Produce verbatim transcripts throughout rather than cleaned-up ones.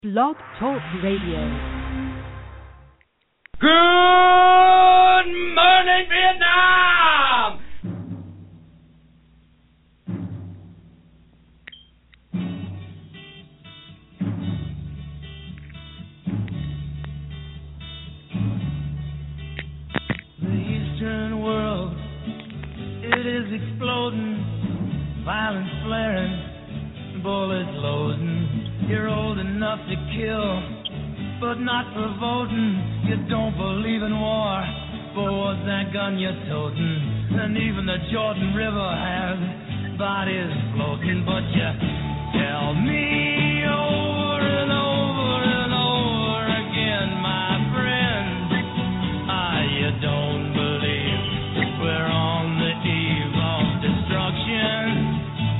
Blog Talk Radio. Good morning, Vietnam! The Eastern world, it is exploding, violence flaring, bullets loading. You're old enough to kill, but not for voting. You don't believe in war, but what's that gun you're toting? And even the Jordan River has bodies floating. But you tell me over and over and over again, my friend, ah, you don't believe we're on the eve of destruction.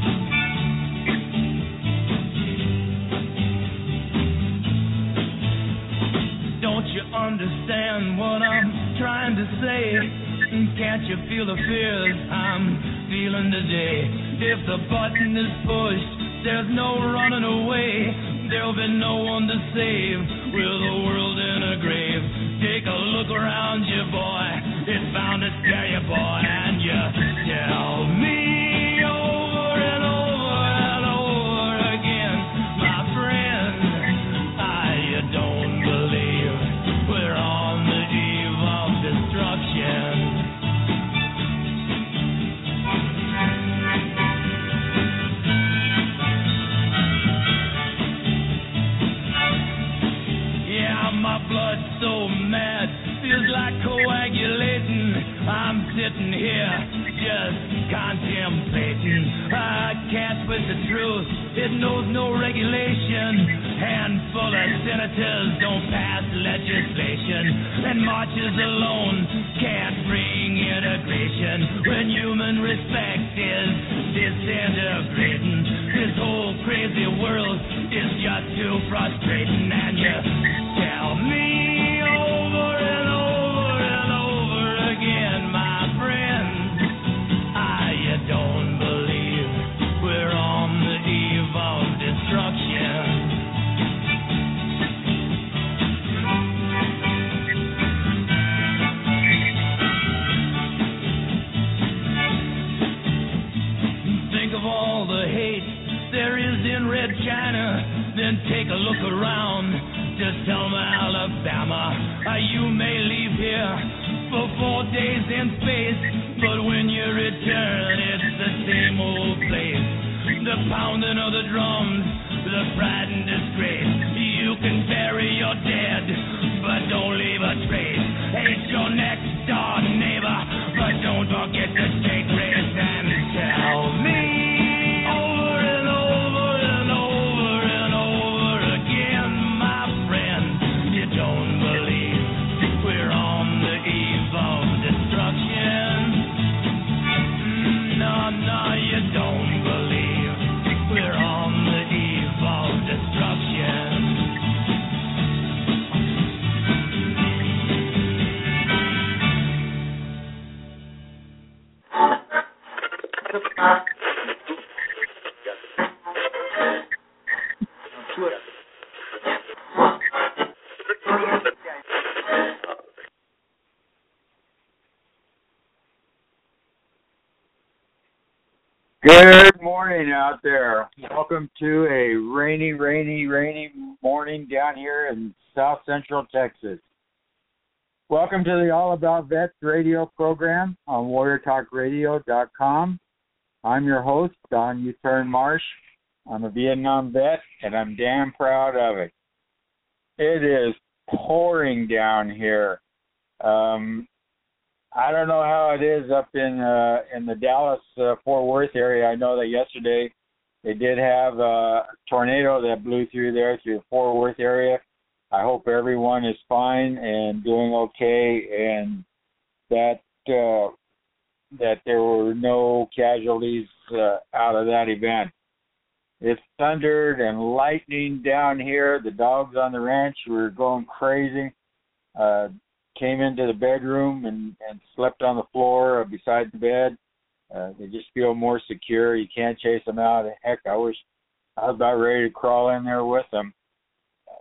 Understand what I'm trying to say? Can't you feel the fears I'm feeling today? If the button is pushed, there's no running away. There'll be no one to save with the world in a grave. Take a look around you, boy. It's bound to scare you, boy. And you tell me over and over and over again, my friend, I you don't believe we're on the eve of destruction. Yeah, my blood's so mad, feels like coagulating. I'm sitting here just contemplating. I can't twist the truth, it knows no regulation. Handful of senators don't pass legislation, and marches alone can't bring integration. When human respect is disintegrating, this whole crazy world is just too frustrating. And you tell me over and over and over again, my friend, I you don't believe we're on the eve of destruction. All the hate there is in Red China, then take a look around to Selma, Alabama. Uh, you may leave here for four days in space, but when you return, it's the same old place. The pounding of the drums, the pride and disgrace. You can bury your dead, but don't leave a trace. Hate your next door neighbor, but don't forget to take race. And tell me Good morning out there. Welcome to a rainy, rainy, rainy morning down here in South Central Texas. Welcome to the All About Vets radio program on warrior talk radio dot com. I'm your host, Don Uthern Marsh. I'm a Vietnam vet, and I'm damn proud of it. It is pouring down here. Um, I don't know how it is up in uh, in the Dallas uh, Fort Worth area. I know that yesterday they did have a tornado that blew through there through the Fort Worth area. I hope everyone is fine and doing okay, and that uh, that there were no casualties uh, out of that event. It's thundered and lightning down here. The dogs on the ranch were going crazy. Uh, came into the bedroom and, and slept on the floor beside the bed. Uh, they just feel more secure. You can't chase them out. Heck, I wish I was about ready to crawl in there with them.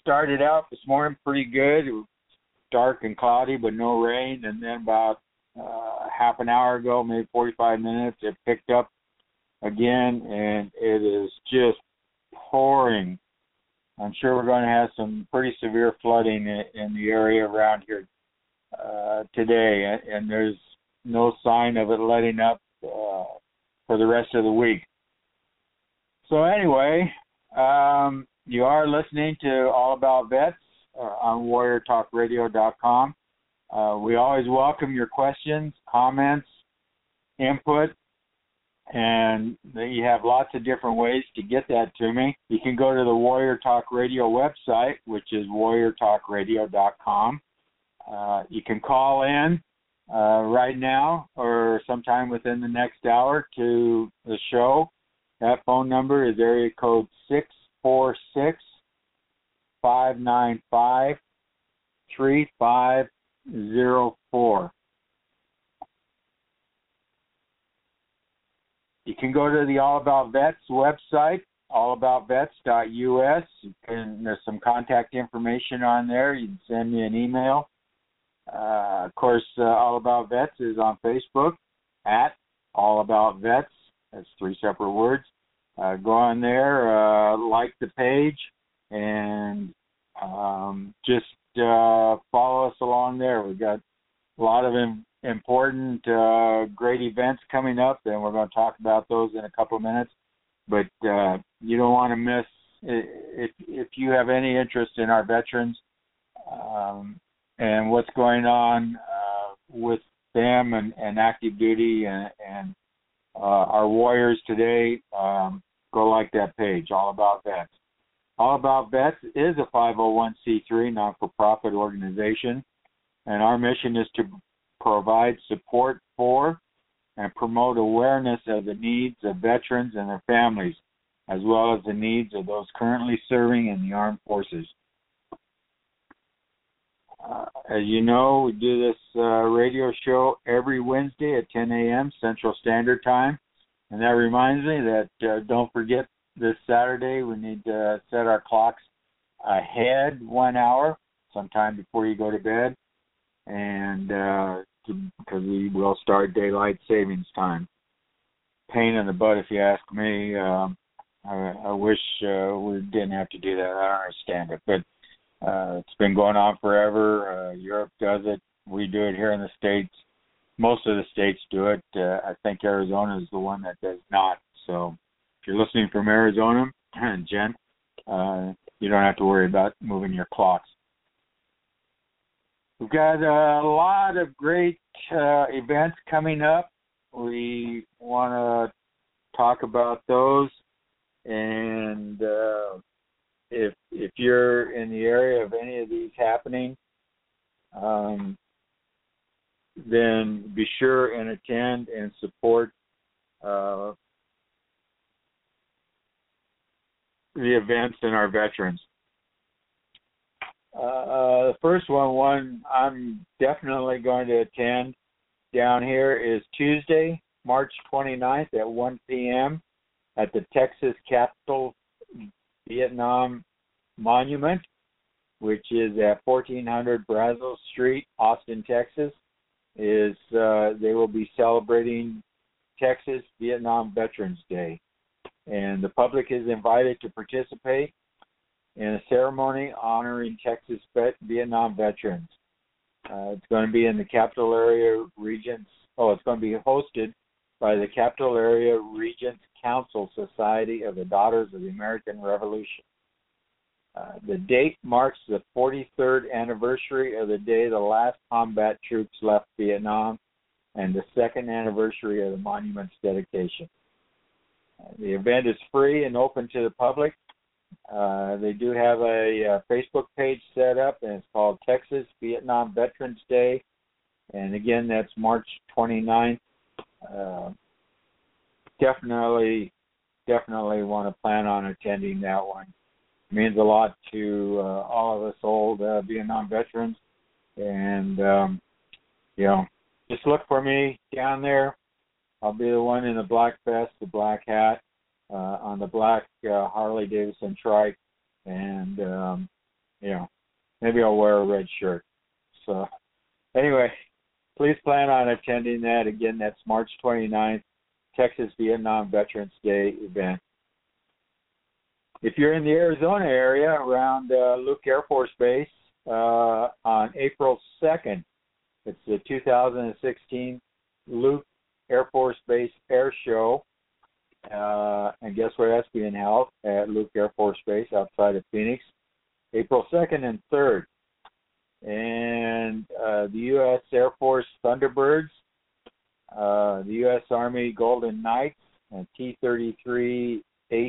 started out this morning pretty good. It was dark and cloudy, but no rain. And then about uh, half an hour ago, maybe forty-five minutes, it picked up again, and it is just pouring. I'm sure we're going to have some pretty severe flooding in, in the area around here uh, today, and there's no sign of it letting up uh, for the rest of the week. So anyway, um, you are listening to All About Vets uh, on warrior talk radio dot com. Uh, we always welcome your questions, comments, input, and you have lots of different ways to get that to me. You can go to the Warrior Talk Radio website, which is warrior talk radio dot com. Uh, you can call in uh, right now or sometime within the next hour to the show. That phone number is area code six four six, five nine five, three five zero four. You can go to the All About Vets website, all about vets dot U S, and there's some contact information on there. You can send me an email. Uh, of course, uh, All About Vets is on Facebook, at All About Vets. That's three separate words. Uh, go on there, uh, like the page, and um, just uh, follow us along there. We've got a lot of in- important, uh, great events coming up, and we're going to talk about those in a couple of minutes. But uh, you don't want to miss, if if you have any interest in our veterans um, and what's going on uh, with them and, and active duty and, and uh, our warriors today, um, go like that page, All About Vets. All About Vets is a five oh one c three non-for-profit organization, and our mission is to provide support for and promote awareness of the needs of veterans and their families, as well as the needs of those currently serving in the armed forces. Uh, as you know, we do this uh, radio show every Wednesday at ten a.m. Central Standard Time, and that reminds me that uh, don't forget this Saturday we need to set our clocks ahead one hour, sometime before you go to bed, and uh, because we will start daylight savings time. Pain in the butt, if you ask me. Um, I, I wish uh, we didn't have to do that. I don't understand it, but uh, it's been going on forever. Uh, Europe does it. We do it here in the States. Most of the states do it. Uh, I think Arizona is the one that does not. So if you're listening from Arizona, Jen, uh, you don't have to worry about moving your clocks. We've got a lot of great uh, events coming up. We want to talk about those, and uh, if if you're in the area of any of these happening, um, then be sure and attend and support uh, the events and our veterans. Uh, the first one, one I'm definitely going to attend down here is Tuesday, March twenty-ninth at one p.m. at the Texas Capitol Vietnam Monument, which is at fourteen hundred Brazos Street, Austin, Texas. Is uh, they will be celebrating Texas Vietnam Veterans Day, and the public is invited to participate in a ceremony honoring Texas vet, Vietnam veterans. Uh, it's going to be in the Capital Area Regents. Oh, it's going to be hosted by the Capital Area Regents Council Society of the Daughters of the American Revolution. Uh, the date marks the forty-third anniversary of the day the last combat troops left Vietnam and the second anniversary of the monument's dedication. Uh, the event is free and open to the public. Uh, they do have a, a Facebook page set up, and it's called Texas Vietnam Veterans Day. And again, that's March twenty-ninth. Uh, definitely, definitely want to plan on attending that one. It means a lot to uh, all of us old uh, Vietnam veterans. And, um, you know, just look for me down there. I'll be the one in the black vest, the black hat, uh, on the black uh, Harley Davidson trike, and um, maybe I'll wear a red shirt. So anyway, please plan on attending that. Again, that's March twenty-ninth, Texas Vietnam Veterans Day event. If you're in the Arizona area around uh, Luke Air Force Base uh, on April second, it's the two thousand sixteen Luke Air Force Base Air Show. Uh, and guess where that's being held? At Luke Air Force Base outside of Phoenix, April second and third. And uh, the U S Air Force Thunderbirds, uh, the U S Army Golden Knights, and T thirty-three Ace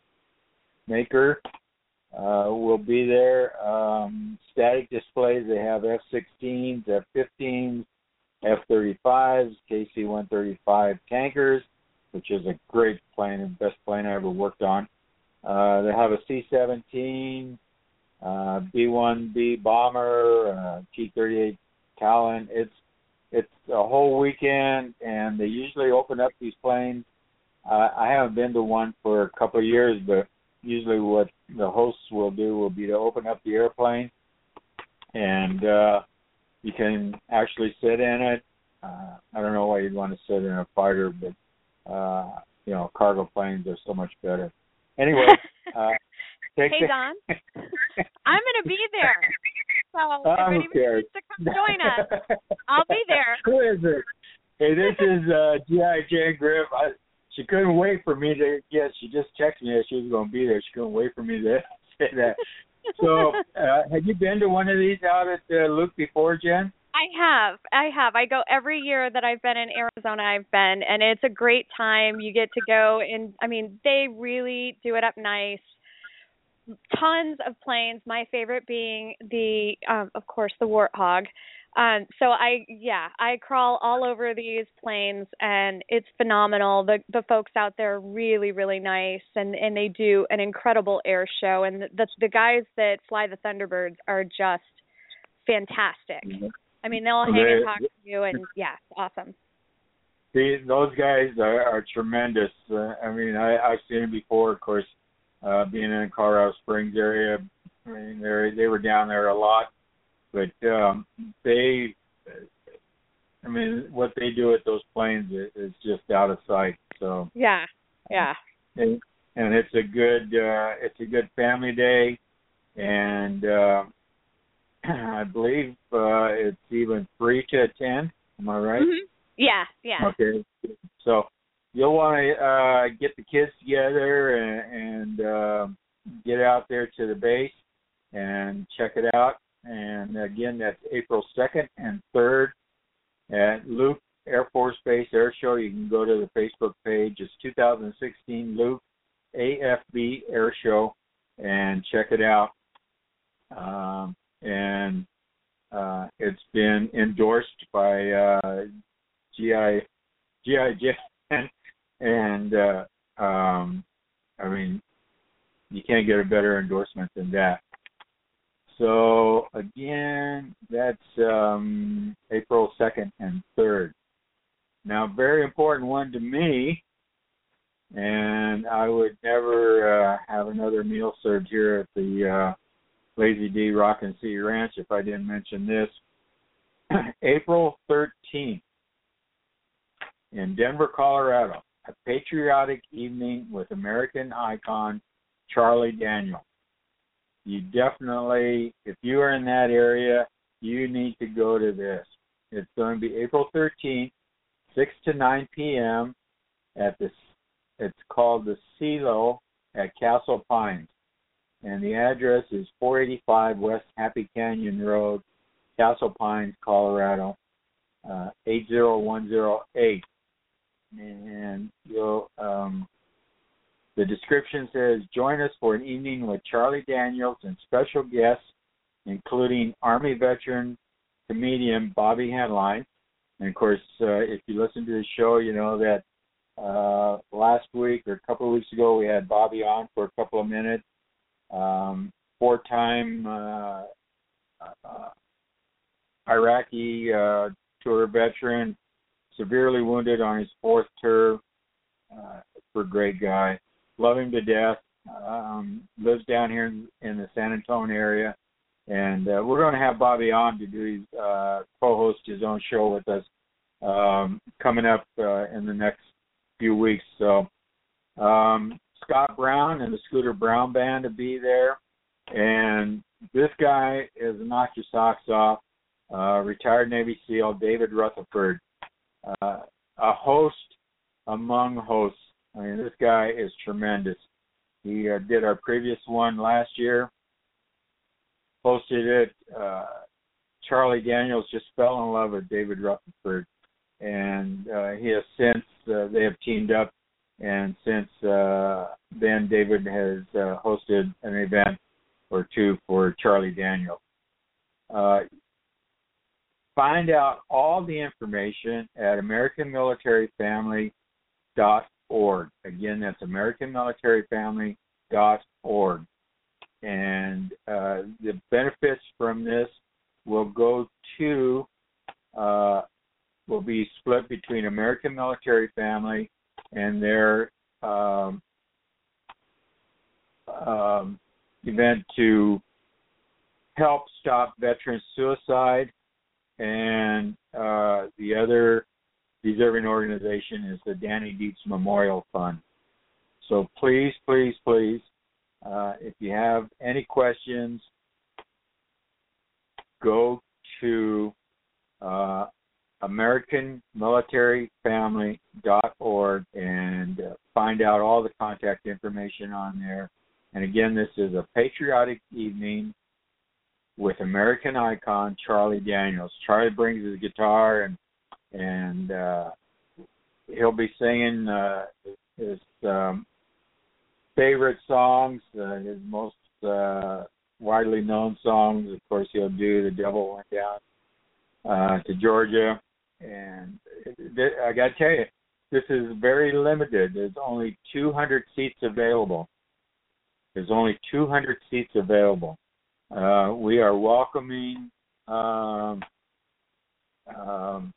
Maker uh, will be there. Um, static displays, they have F sixteens, F fifteens, F thirty-fives, K C one thirty-five tankers, which is a great plane, the best plane I ever worked on. Uh, they have a C seventeen, uh, B one B bomber, uh, T thirty-eight Talon. It's it's a whole weekend, and they usually open up these planes. Uh, I haven't been to one for a couple of years, but usually what the hosts will do will be to open up the airplane, and uh, you can actually sit in it. Uh, I don't know why you'd want to sit in a fighter, but, uh, you know, cargo planes are so much better. Anyway. Uh, take hey, Don. I'm going to be there. So oh, if anyone needs to come join us, I'll be there. Who is it? Hey, this is uh, G I Jane Griff. I, She couldn't wait for me to, yes, she just texted me that she was going to be there. She couldn't wait for me to say that. So uh, have you been to one of these out at uh, Luke before, Jen? I have. I have. I go every year that I've been in Arizona, I've been, and it's a great time. You get to go, and, I mean, they really do it up nice. Tons of planes, my favorite being the, um, of course, the Warthog. Um, so I, yeah, I crawl all over these planes, and it's phenomenal. The the folks out there are really, really nice, and, and they do an incredible air show. And the the guys that fly the Thunderbirds are just fantastic. Mm-hmm. I mean, they'll hang they, and talk to you, and yeah, awesome. See, those guys are, are tremendous. Uh, I mean, I, I've seen them before, of course, uh, being in the Colorado Springs area. I mean, they they were down there a lot. But um, they, I mean, what they do at those planes is, is just out of sight. So yeah, yeah, and, and it's a good, uh, it's a good family day, and uh, I believe uh, it's even free to attend. Am I right? Mm-hmm. Yeah, yeah. Okay, so you'll want to uh, get the kids together and, and uh, get out there to the base and check it out. And again, that's April second and third at Luke Air Force Base Air Show. You can go to the Facebook page. It's two thousand sixteen Luke A F B Air Show and check it out. Um, and uh, it's been endorsed by uh, G I J, and uh, um, I mean, you can't get a better endorsement than that. So, again, that's um, April second and third. Now, very important one to me, and I would never uh, have another meal served here at the uh, Lazy D Rockin' City Ranch if I didn't mention this. April thirteenth in Denver, Colorado, a patriotic evening with American icon Charlie Daniels. You definitely, if you are in that area, you need to go to this. It's going to be April thirteenth, six to nine p.m. at this. It's called the CeeLo at Castle Pines, and the address is four eighty-five West Happy Canyon Road, Castle Pines, Colorado, uh, eight zero one zero eight. And you'll. Um, The description says, join us for an evening with Charlie Daniels and special guests, including Army veteran comedian Bobby Henline. And, of course, uh, if you listen to the show, you know that uh, last week or a couple of weeks ago we had Bobby on for a couple of minutes, um, four-time uh, uh, Iraqi uh, tour veteran, severely wounded on his fourth tour. Uh, for a great guy. Love him to death. Um, lives down here in, in the San Antonio area. And uh, we're going to have Bobby on to do his, uh, co-host his own show with us um, coming up uh, in the next few weeks. So um, Scott Brown and the Scooter Brown Band to be there. And this guy is knock your socks off. Uh, retired Navy SEAL David Rutherford, uh, a host among hosts. I mean, this guy is tremendous. He uh, did our previous one last year, hosted it. Uh, Charlie Daniels just fell in love with David Rutherford, and uh, he has since, uh, they have teamed up, and since uh, then David has uh, hosted an event or two for Charlie Daniels. Uh, find out all the information at American Military Family dot org. Again, that's American Military Family dot org. And uh, the benefits from this will go to, uh, will be split between American Military Family and their um, um, event to help stop veteran suicide, and uh, the other deserving organization is the Danny Dietz Memorial Fund. So please, please, please, uh, if you have any questions, go to uh, American Military Family dot org and uh, find out all the contact information on there. And again, this is a patriotic evening with American icon Charlie Daniels. Charlie brings his guitar, and and uh, he'll be singing uh, his um, favorite songs, uh, his most uh, widely known songs. Of course, he'll do "The Devil Went Down uh, to Georgia," and I got to tell you, this is very limited. There's only two hundred seats available. There's only two hundred seats available. Uh, we are welcoming um, um,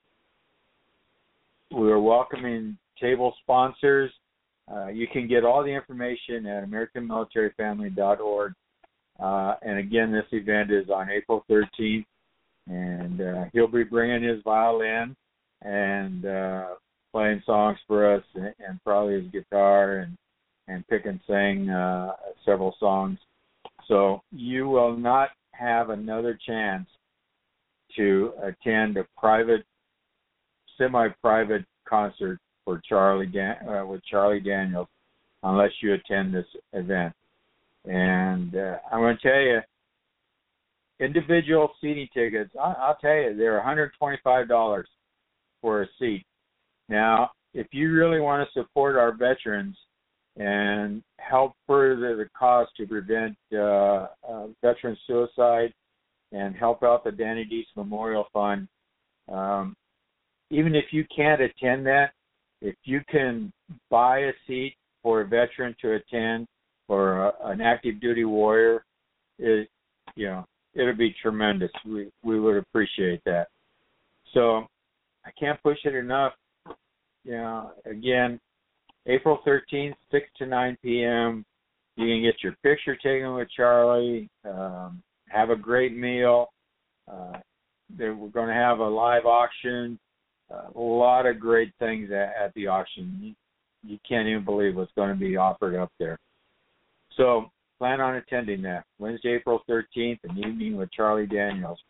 we are welcoming table sponsors. Uh, you can get all the information at American Military Family dot org. Uh, and again, this event is on April thirteenth, and uh, he'll be bringing his violin and uh, playing songs for us, and, and probably his guitar, and and pick and sing uh, several songs. So you will not have another chance to attend a private, semi-private concert for Charlie Dan- uh, with Charlie Daniels unless you attend this event. And uh, I'm going to tell you, individual seating tickets, I- I'll tell you, they're one hundred twenty-five dollars for a seat. Now, if you really want to support our veterans and help further the cause to prevent uh, uh, veteran suicide and help out the Danny Dietz Memorial Fund, um, even if you can't attend that, if you can buy a seat for a veteran to attend or a, an active duty warrior, it, you know, it would be tremendous. We we would appreciate that. So I can't push it enough. You know, again, April thirteenth, six to nine p.m. You can get your picture taken with Charlie, um, have a great meal. Uh, we're going to have a live auction, uh, a lot of great things at, at the auction. You, you can't even believe what's going to be offered up there. So plan on attending that. Wednesday, April thirteenth, an evening with Charlie Daniels.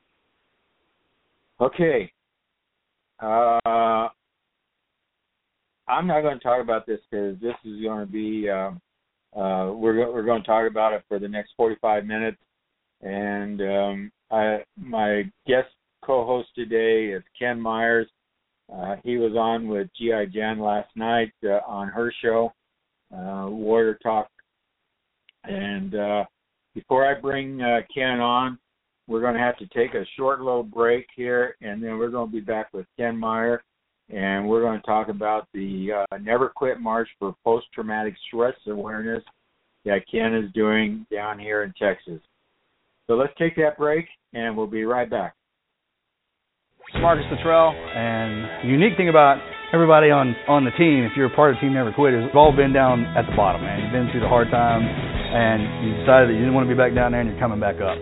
Okay. Uh, I'm not going to talk about this because this is going to be, uh, uh, we're, we're going to talk about it for the next forty-five minutes. And um, I, my guest co-host today is Ken Myers. Uh, he was on with G I Jan last night uh, on her show, uh, Warrior Talk. And uh, before I bring uh, Ken on, we're going to have to take a short little break here, and then we're going to be back with Ken Meyer, and we're going to talk about the uh, Never Quit March for Post-Traumatic Stress Awareness that Ken is doing down here in Texas. So let's take that break, and we'll be right back. It's Marcus Luttrell, and the unique thing about everybody on, on the team, if you're a part of Team Never Quit, is we've all been down at the bottom, man. You've been through the hard times, and you decided that you didn't want to be back down there, and you're coming back up.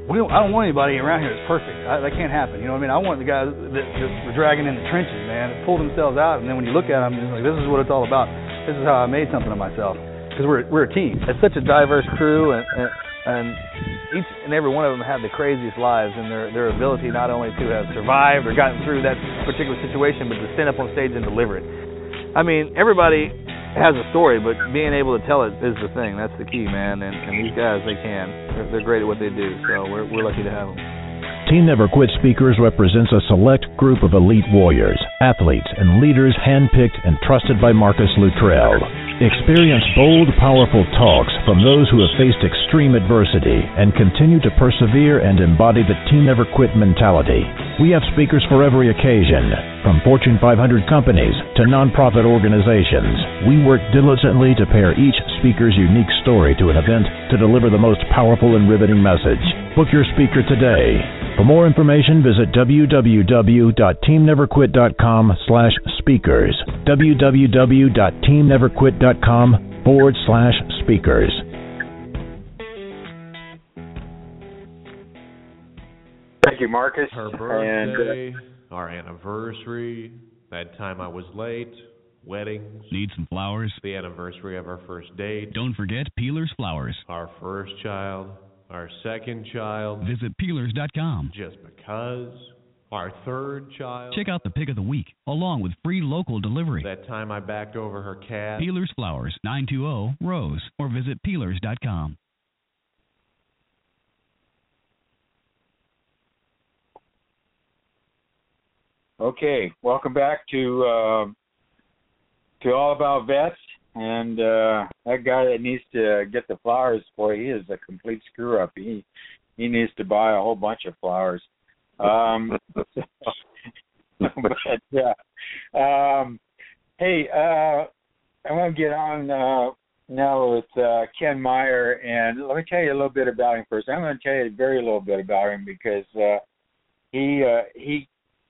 we don't, I don't want anybody around here that's perfect. I, that can't happen. You know what I mean? I want the guys that, that were dragging in the trenches, man, that pull themselves out, and then when you look at them, it's like, this is what it's all about. This is how I made something of myself. Because we're we're a team. It's such a diverse crew, and, and and each and every one of them have the craziest lives, and their their ability not only to have survived or gotten through that particular situation, but to stand up on stage and deliver it. I mean, everybody has a story, but being able to tell it is the thing. That's the key, man. And, and these guys, they can. They're, they're great at what they do, so we're we're lucky to have them. Team Never Quit Speakers represents a select group of elite warriors, athletes, and leaders handpicked and trusted by Marcus Luttrell. Experience bold, powerful talks from those who have faced extreme adversity and continue to persevere and embody the Team Never Quit mentality. We have speakers for every occasion, from Fortune five hundred companies to nonprofit organizations. We work diligently to pair each speaker's unique story to an event to deliver the most powerful and riveting message. Book your speaker today. For more information, visit w w w dot team never quit dot com slash speakers. w w w dot team never quit dot com forward slash speakers. Thank you, Marcus. Her birthday, and, uh, our anniversary, that time I was late, weddings. Need some flowers? The anniversary of our first date. Don't forget Peeler's Flowers. Our first child. Our second child. Visit peelers dot com. Just because. Our third child. Check out the pick of the week, along with free local delivery. That time I backed over her cat. Peeler's Flowers, nine two zero Rose, or visit peelers dot com. Okay, welcome back to uh, to All About Vets. And uh, that guy that needs to get the flowers, boy, he is a complete screw up. He he needs to buy a whole bunch of flowers. Um, so, but yeah, um, hey, uh, I want to get on uh, now with uh, Ken Meyer, and let me tell you a little bit about him first. I'm going to tell you very little bit about him because uh, he uh, he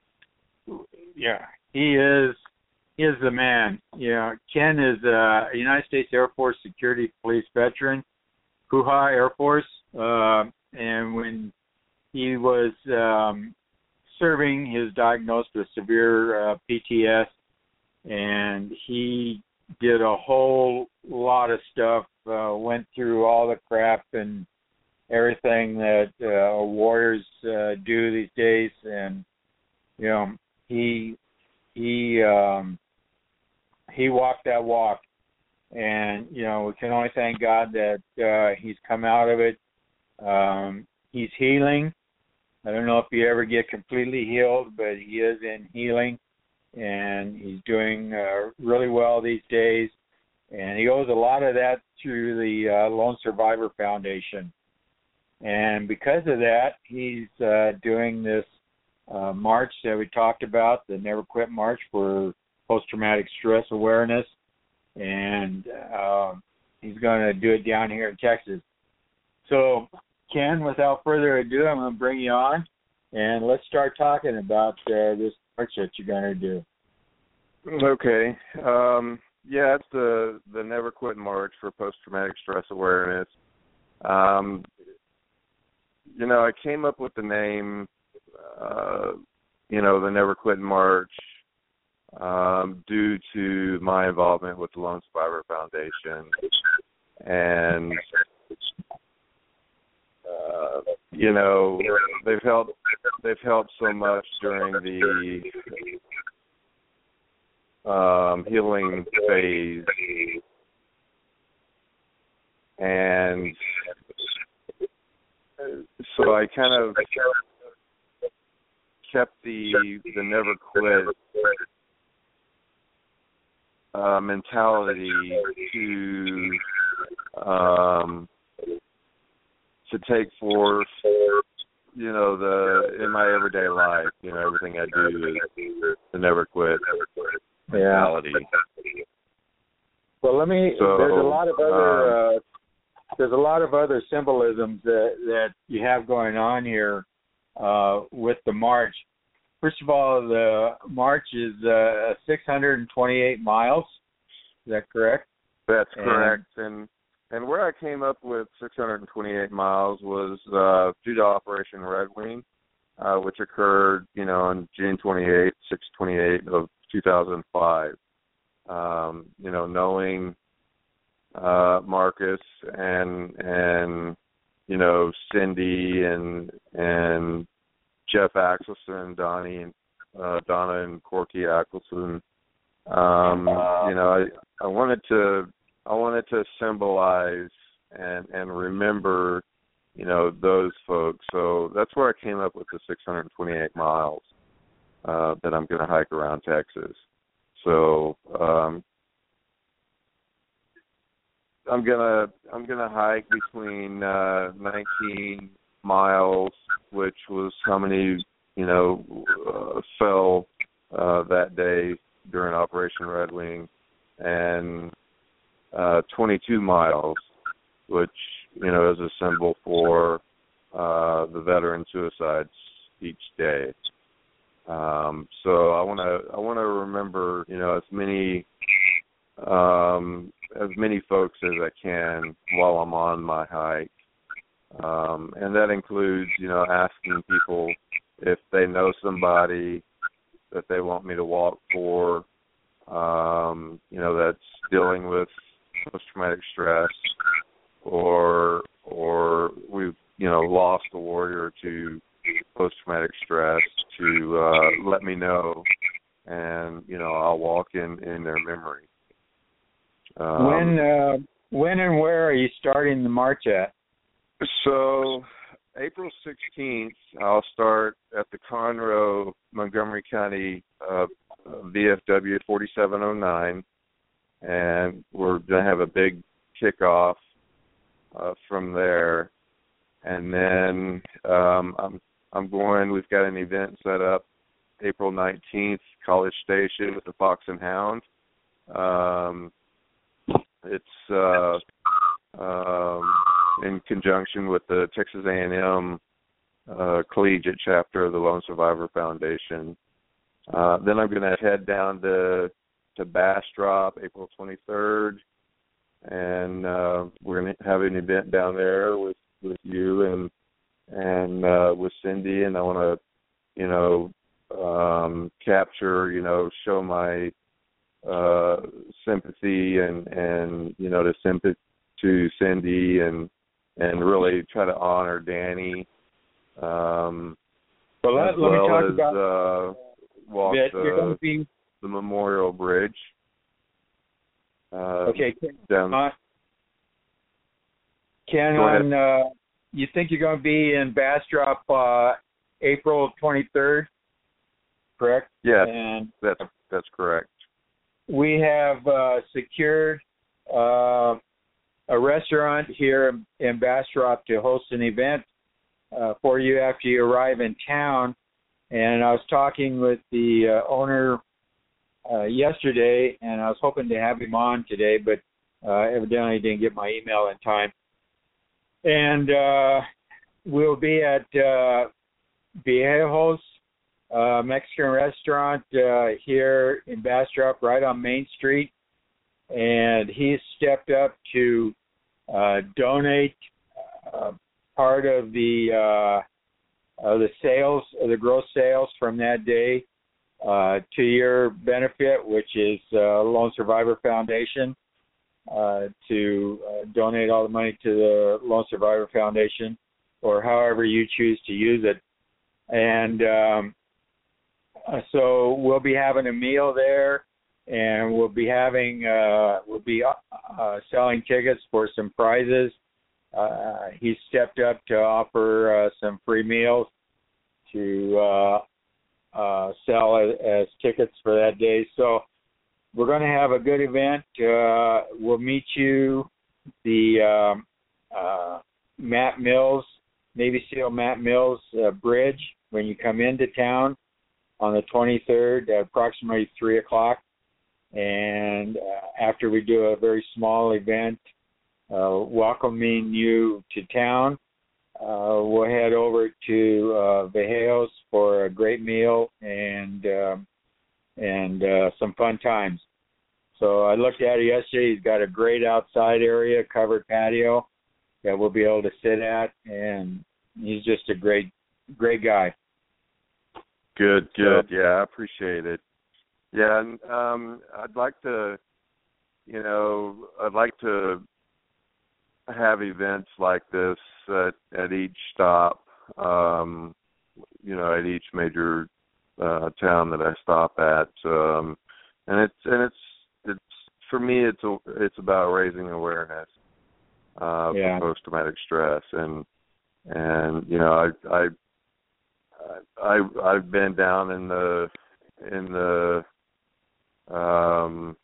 yeah he is. is the man. You know, Ken is a United States Air Force Security Police veteran, Puha Air Force, uh, and when he was um, serving, he was diagnosed with severe uh, P T S, and he did a whole lot of stuff, uh, went through all the crap and everything that uh, warriors uh, do these days, and, you know, he, he, um, he walked that walk, and, you know, we can only thank God that uh, he's come out of it. Um, he's healing. I don't know if you ever get completely healed, but he is in healing, and he's doing uh, really well these days. And he owes a lot of that to the uh, Lone Survivor Foundation. And because of that, he's uh, doing this uh, march that we talked about, the Never Quit March for post-traumatic stress awareness. And uh, he's going to do it down here in Texas. So, Ken, without further ado, I'm going to bring you on, and let's start talking about uh, this march that you're going to do. Okay. Um, yeah, it's the, the Never Quit March for Post-Traumatic Stress Awareness. Um, you know, I came up with the name, uh, you know, the Never Quit March um, due to my involvement with the Lone Survivor Foundation. And Uh, you know, they've helped. They've helped so much during the um, healing phase, and so I kind of kept the the never quit uh, mentality to. Um, to take forth, you know, the in my everyday life, you know, everything I do is the never quit mentality. Yeah. Well, let me. So, there's a lot of other. um, Uh, there's a lot of other symbolisms that that you have going on here uh, with the march. First of all, the march is uh, six hundred twenty-eight miles. Is that correct? That's correct, and. and and where I came up with six hundred twenty-eight miles was uh, due to Operation Red Wing, uh, which occurred, you know, on June twenty-eighth, six twenty-eight of two thousand five. Um, you know, knowing uh, Marcus and and you know Cindy and and Jeff Axelson, Donnie and uh, Donna and Corky Axelson. Um, you know, I, I wanted to I wanted to symbolize and and remember, you know, those folks. So that's where I came up with the six hundred twenty-eight miles uh, that I'm going to hike around Texas. So um, I'm gonna I'm gonna hike between uh, nineteen miles, which was how many you know uh, fell uh, that day during Operation Red Wing, and uh, twenty-two miles, which you know is a symbol for uh, the veteran suicides each day. Um, so I want to I want to remember you know as many um, as many folks as I can while I'm on my hike, um, and that includes you know asking people if they know somebody that they want me to walk for, um, you know that's dealing with post-traumatic stress, or or we've you know lost a warrior to post-traumatic stress, to uh, let me know, and you know I'll walk in, in their memory. Um, when uh, when and where are you starting the march at? So April sixteenth, I'll start at the Conroe, Montgomery County uh, V F W forty-seven oh nine, and we're going to have a big kickoff uh, from there. And then um, I'm I'm going. We've got an event set up April nineteenth, College Station with the Fox and Hound. Um, it's uh, um, in conjunction with the Texas A and M uh, Collegiate chapter of the Lone Survivor Foundation. Uh, then I'm going to head down to to Bastrop April twenty-third, and uh, we're going to have an event down there with, with you and and uh, with Cindy, and I want to, you know, um, capture, you know, show my uh, sympathy and, and you know, to sympathy to Cindy and and really try to honor Danny. Um, well, let, as let well me talk as, about uh, walk that. the, You're going to be the Memorial Bridge. Uh, okay. Ken, down. uh, Ken on. Uh, You think you're going to be in Bastrop uh, April twenty-third, correct? Yes, and that's that's correct. We have uh, secured uh, a restaurant here in, in Bastrop to host an event uh, for you after you arrive in town. And I was talking with the uh, owner uh, yesterday, and I was hoping to have him on today, but uh, evidently didn't get my email in time. And uh, we'll be at uh, Viejos uh, Mexican restaurant uh, here in Bastrop, right on Main Street. And he's stepped up to uh, donate uh, part of the uh, of the sales, of the gross sales from that day uh, to your benefit, which is uh, Lone Survivor Foundation. Uh, to uh, donate all the money to the Lone Survivor Foundation, or however you choose to use it. And um, so we'll be having a meal there, and we'll be having uh, we'll be uh, selling tickets for some prizes. Uh, he stepped up to offer uh, some free meals to uh, uh, sell as, as tickets for that day. So we're going to have a good event. Uh, we'll meet you, the um, uh, Matt Mills, Navy SEAL Matt Mills uh, Bridge, when you come into town on the twenty-third at approximately three o'clock. And uh, after we do a very small event uh, welcoming you to town, uh, we'll head over to uh, Viejos for a great meal and um, and uh, some fun times. So I looked at it yesterday. He's got a great outside area, covered patio that we'll be able to sit at, and he's just a great, great guy. Good, good. So, yeah, I appreciate it. Yeah, and um, I'd like to, you know, I'd like to have events like this at, at each stop, um, you know, at each major uh, town that I stop at, um, and it's and it's it's for me it's a, it's about raising awareness uh, yeah. for post-traumatic stress, and and you know I I I I've been down in the in the um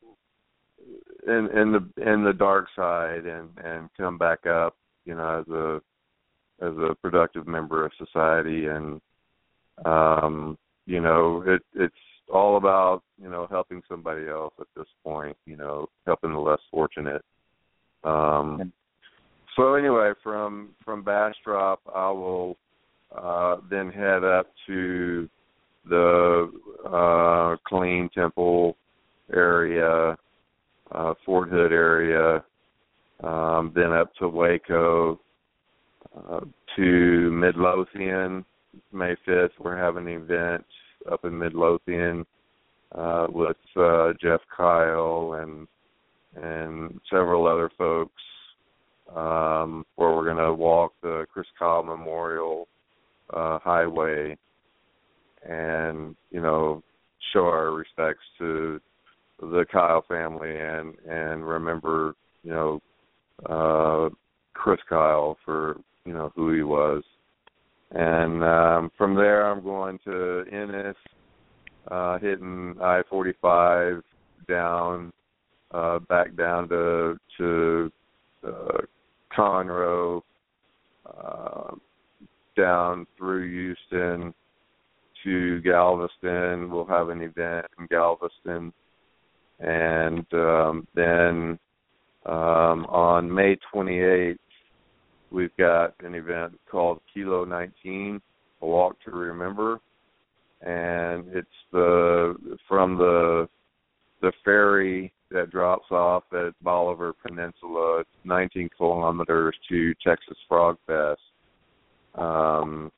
in in the in the dark side and and come back up, you know, as a as a productive member of society, and um you know it it's all about, you know, helping somebody else at this point, you know, helping the less fortunate. Um so anyway, from from Bastrop I will uh then head up to the uh Killeen Temple area, uh Fort Hood area, um then up to Waco, uh, to Midlothian. May fifth we're having an event up in Midlothian uh with uh Jeff Kyle and and several other folks, um where we're going to walk the Chris Kyle Memorial uh highway and, you know, show our respects to the Kyle family and and remember, you know, uh Chris Kyle for, you know, who he was. And um from there I'm going to Ennis, uh hitting I forty-five down, uh back down to to uh Conroe, uh down through Houston to Galveston. We'll have an event in Galveston. And um, then um, on May twenty-eighth, we've got an event called Kilo nineteen, A Walk to Remember. And it's the from the the ferry that drops off at Bolivar Peninsula. It's nineteen kilometers to Texas Frog Fest. Um,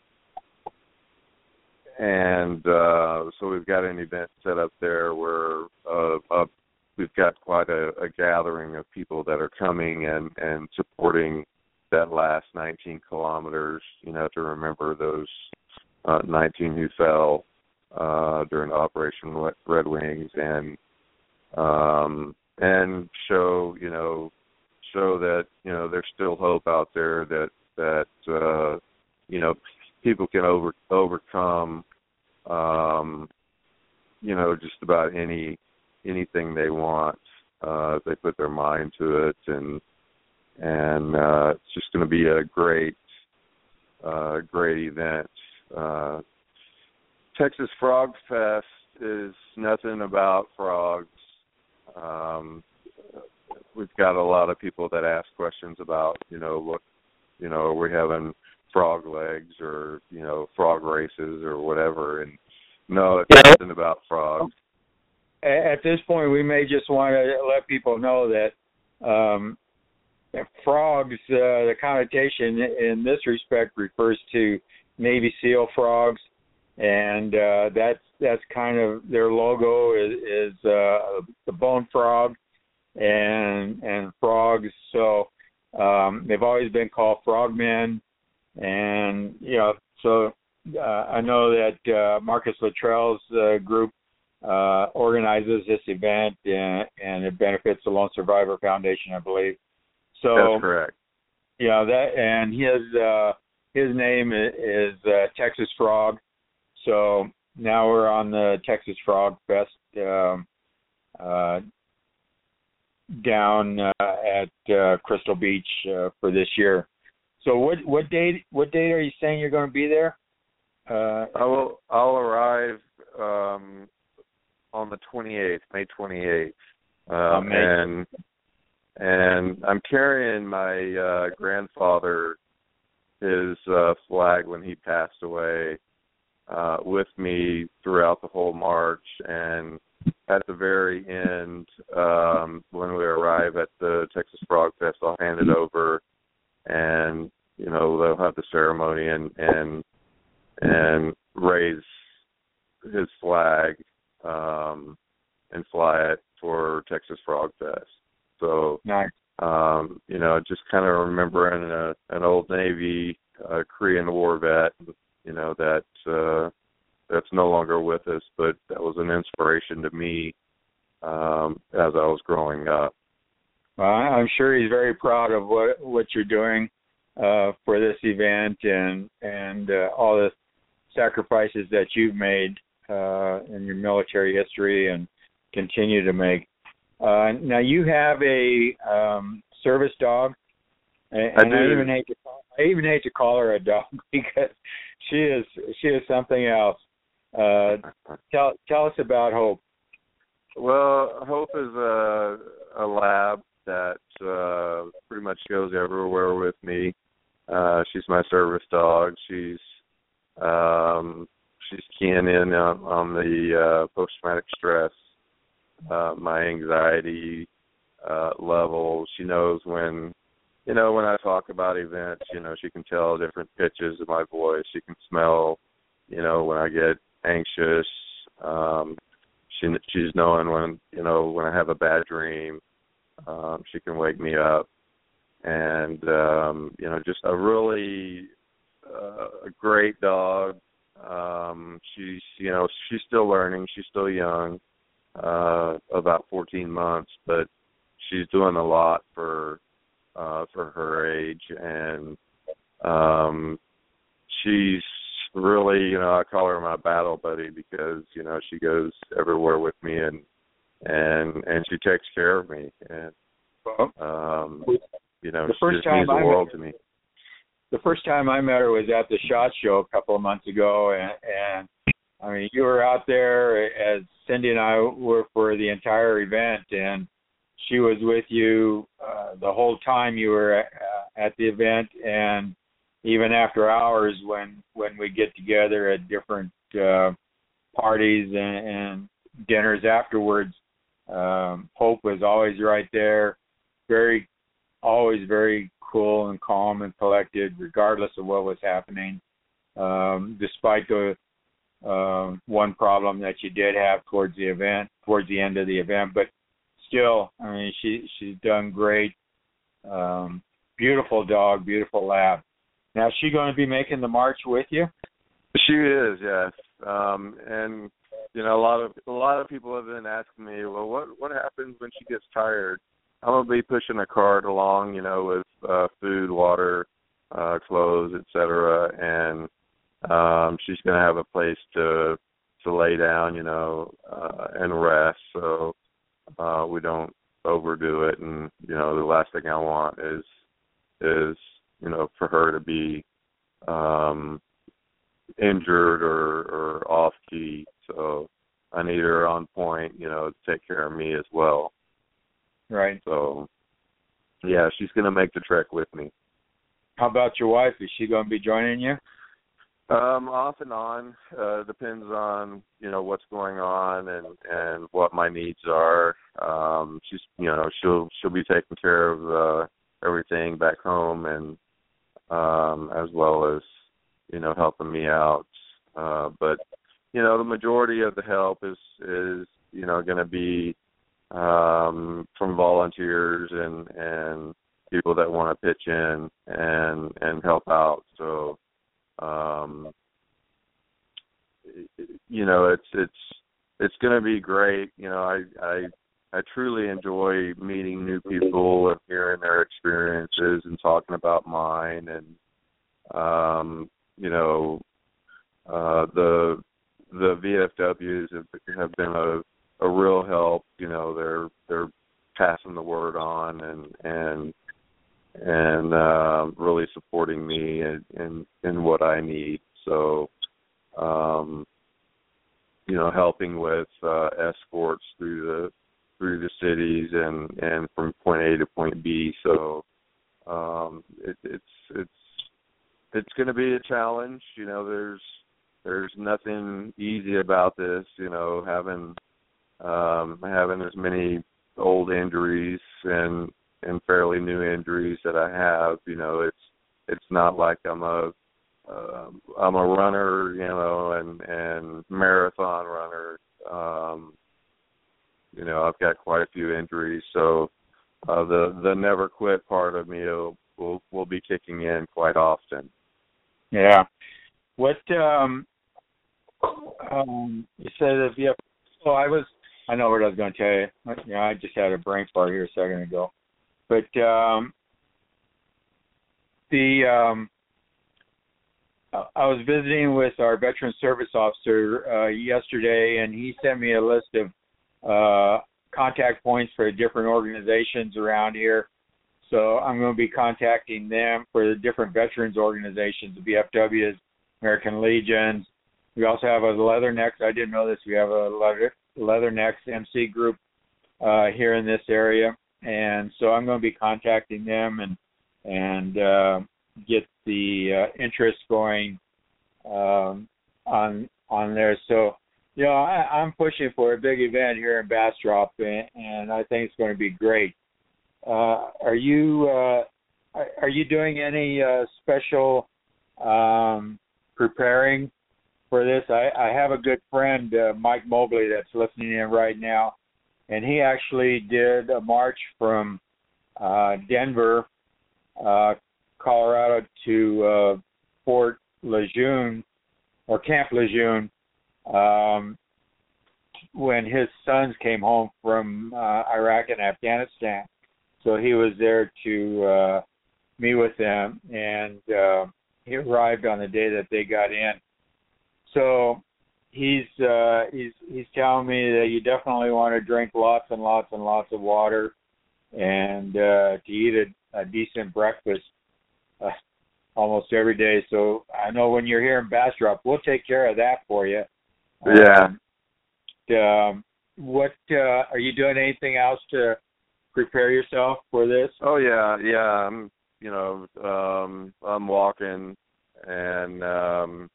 and uh, so we've got an event set up there where uh, uh, we've got quite a, a gathering of people that are coming and, and supporting that last nineteen kilometers, you know, to remember those uh, nineteen who fell uh, during Operation Red Wings, and um, and show, you know, show that, you know, there's still hope out there, that that uh, you know, people can over overcome, um, you know, just about any anything they want uh, if they put their mind to it, and and uh, it's just going to be a great, uh, great event. Uh, Texas Frog Fest is nothing about frogs. Um, we've got a lot of people that ask questions about, you know, what, you know, are we having frog legs or, you know, frog races or whatever, and no, it's yeah. nothing about frogs. At this point, we may just want to let people know that um, frogs, uh, the connotation in this respect refers to Navy SEAL frogs, and uh, that's that's kind of their logo is, is uh, the bone frog and and frogs. So um, they've always been called frogmen, and you know, so uh, I know that uh, Marcus Luttrell's uh, group uh, organizes this event, and, and it benefits the Lone Survivor Foundation, I believe. So that's correct. Yeah, you know, that and his uh, his name is uh, Texas Frog. So now we're on the Texas Frog Fest um, uh, down uh, at uh, Crystal Beach uh, for this year. So what what date what date are you saying you're going to be there? Uh, I will I'll arrive um, on the twenty-eighth, May twenty-eighth, um, May. and and I'm carrying my uh, grandfather, his uh, flag when he passed away. uh, with me throughout the whole march. And at the very end, um, when we arrive at the Texas Frog Fest, I'll hand it over, and you know they'll have the ceremony and and and raise his flag um, and fly it for Texas Frog Fest. So, nice. um, you know, just kind of remembering a, an old Navy uh, Korean War vet, you know, that uh, that's no longer with us, but that was an inspiration to me um, as I was growing up. Well, I'm sure he's very proud of what what you're doing uh, for this event and and uh, all the sacrifices that you've made uh, in your military history and continue to make. Uh, now you have a um, service dog, and I, and do. I even hate to call, I even hate to call her a dog because she is she is something else. Uh, tell tell us about Hope. Well, Hope is a a lab that uh, pretty much goes everywhere with me. Uh, she's my service dog. She's um, she's keying in on, on the uh, post-traumatic stress, uh, my anxiety uh, level. She knows when, you know, when I talk about events, you know, she can tell different pitches of my voice. She can smell, you know, when I get anxious. Um, she she's knowing when, you know, when I have a bad dream. Um, she can wake me up. And, um, you know, just a really uh, a great dog. Um, she's, you know, she's still learning. She's still young, uh, about fourteen months, but she's doing a lot for uh, for her age. And um, she's really, you know, I call her my battle buddy because, you know, she goes everywhere with me and and and she takes care of me. And um, you know, the she first just time means the I world met, to me. The first time I met her was at the SHOT Show a couple of months ago, and, and I mean, you were out there as Cindy and I were for the entire event, and she was with you uh, the whole time you were at, uh, at the event, and even after hours when when we get together at different uh, parties and, and dinners afterwards. Um, Hope was always right there, very, always very cool and calm and collected, regardless of what was happening. Um, despite the uh, one problem that you did have towards the event, towards the end of the event, but still, I mean, she she's done great. Um, beautiful dog, beautiful lab. Now, is she going to be making the march with you? She is, yes. Um, and you know, a lot of a lot of people have been asking me, well, what what happens when she gets tired? I'm gonna be pushing a cart along, you know, with uh, food, water, uh, clothes, et cetera, and um, she's gonna have a place to to lay down, you know, uh, and rest, so uh, we don't overdo it. And you know, the last thing I want is is you know for her to be um, injured or, or off key. So I need her on point, you know, to take care of me as well. Right. So, yeah, she's going to make the trek with me. How about your wife? Is she going to be joining you? Um, off and on. Uh, depends on, you know, what's going on and, and what my needs are. Um, she's, you know, she'll she'll be taking care of uh, everything back home and um, as well as, you know, helping me out. Uh, but you know, the majority of the help is, is you know, going to be um, from volunteers and, and people that want to pitch in and and help out. So, um, you know, it's it's it's going to be great. You know, I, I I truly enjoy meeting new people and hearing their experiences and talking about mine. And um, you know, uh, the the V F Ws have, have been a, a real help. You know, they're they're passing the word on and and and uh, really supporting me in, in in what I need. So, um, you know, helping with uh, escorts through the through the cities and, and from point A to point B. So, um, it, it's it's it's going to be a challenge. You know, there's there's nothing easy about this, you know, having um, having as many old injuries and and fairly new injuries that I have. You know, it's it's not like I'm a uh, I'm a runner, you know, and and marathon runner. Um, you know, I've got quite a few injuries, so uh, the the never quit part of me will, will will be kicking in quite often. Yeah. What um, um, you said that yeah. So I was. I know what I was going to tell you. You know, I just had a brain fart here a second ago, but um, the um, I was visiting with our veteran service officer uh, yesterday, and he sent me a list of uh, contact points for different organizations around here. So I'm going to be contacting them for the different veterans organizations, the V F Ws, American Legions. We also have a Leathernecks. I didn't know this. We have a Leather, Leathernecks M C group uh, here in this area, and so I'm going to be contacting them and and uh, get the uh, interest going um, on on there. So, you know, I, I'm pushing for a big event here in Bastrop, and, and I think it's going to be great. Uh, are you uh, are, are you doing any uh, special um, preparing for this? I, I have a good friend, uh, Mike Mobley, that's listening in right now, and he actually did a march from uh, Denver, uh, Colorado to uh, Fort Lejeune or Camp Lejeune um, when his sons came home from uh, Iraq and Afghanistan. So he was there to uh, meet with them, and uh, he arrived on the day that they got in. So he's uh, he's he's telling me that you definitely want to drink lots and lots and lots of water, and uh, to eat a, a decent breakfast uh, almost every day. So I know when you're here in Bastrop, we'll take care of that for you. Yeah. Um, um, what uh, are you doing? Anything else to prepare yourself for this? Oh yeah, yeah. I'm you know um, I'm walking and. Um,